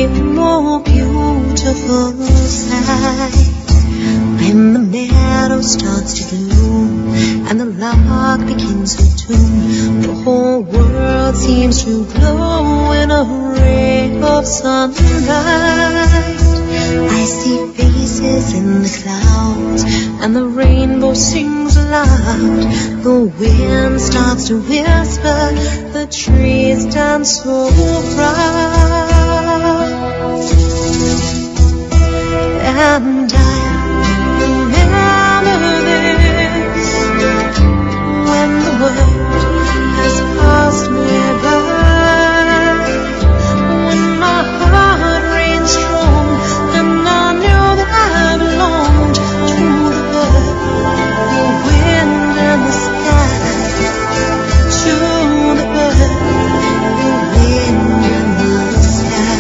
more beautiful sight. When the meadow starts to bloom and the lark begins to tune, the whole world seems to glow in a ray of sunlight. I see faces in the clouds and the rainbow sings aloud. The wind starts to whisper, the trees dance so proud. And I remember this when the world has passed me by. When my heart rained strong and I knew that I belonged to the earth, the wind and the sky. To the earth, the wind and the sky.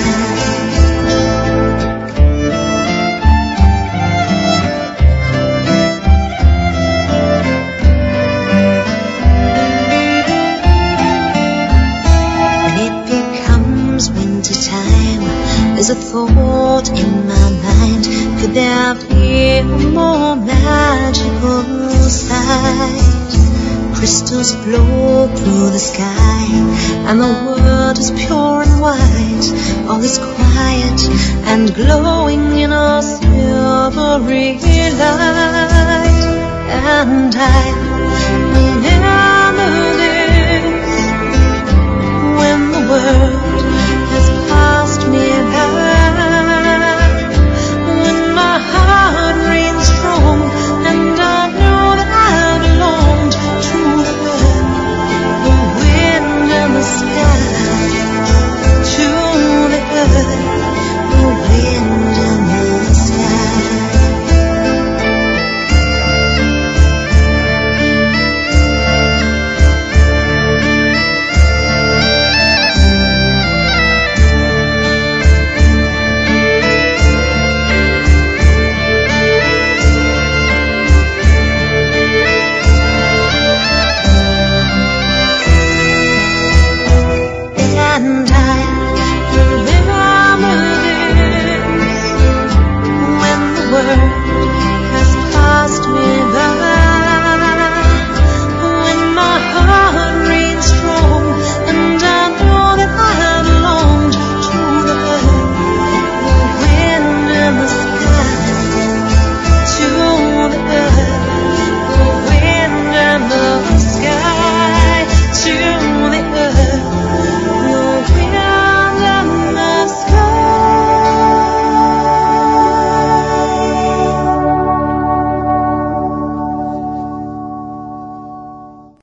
There's a thought in my mind, could there be a more magical sight? Crystals flow through the sky, and the world is pure and white. All is quiet and glowing in a silvery light. And I remember this when the world